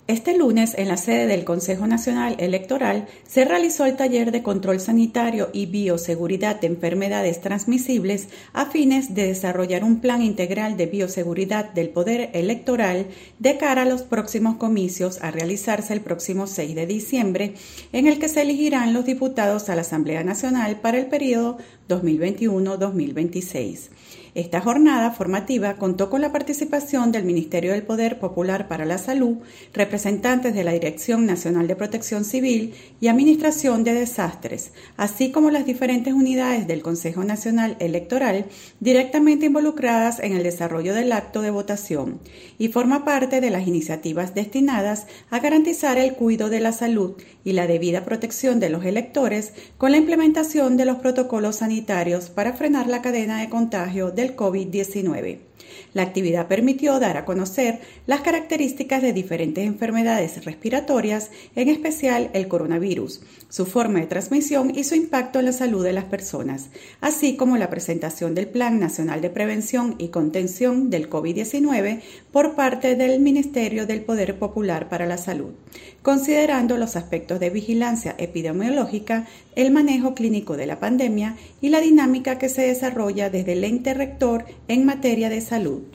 Este lunes, en la sede del Consejo Nacional Electoral, se realizó el taller de control sanitario y bioseguridad de enfermedades transmisibles a fines de desarrollar un plan integral de bioseguridad del poder electoral de cara a los próximos comicios a realizarse el próximo 6 de diciembre, en el que se elegirán los diputados a la Asamblea Nacional para el periodo 2021-2026. Esta jornada formativa contó con la participación del Ministerio del Poder Popular para la Salud, representantes de la Dirección Nacional de Protección Civil y Administración de Desastres, así como las diferentes unidades del Consejo Nacional Electoral directamente involucradas en el desarrollo del acto de votación, y forma parte de las iniciativas destinadas a garantizar el cuidado de la salud y la debida protección de los electores con la implementación de los protocolos sanitarios para frenar la cadena de contagio del COVID-19. La actividad permitió dar a conocer las características de diferentes enfermedades respiratorias, en especial el coronavirus, su forma de transmisión y su impacto en la salud de las personas, así como la presentación del Plan Nacional de Prevención y Contención del COVID-19 por parte del Ministerio del Poder Popular para la Salud, considerando los aspectos de vigilancia epidemiológica, el manejo clínico de la pandemia y la dinámica que se desarrolla desde el ente rector en materia de salud.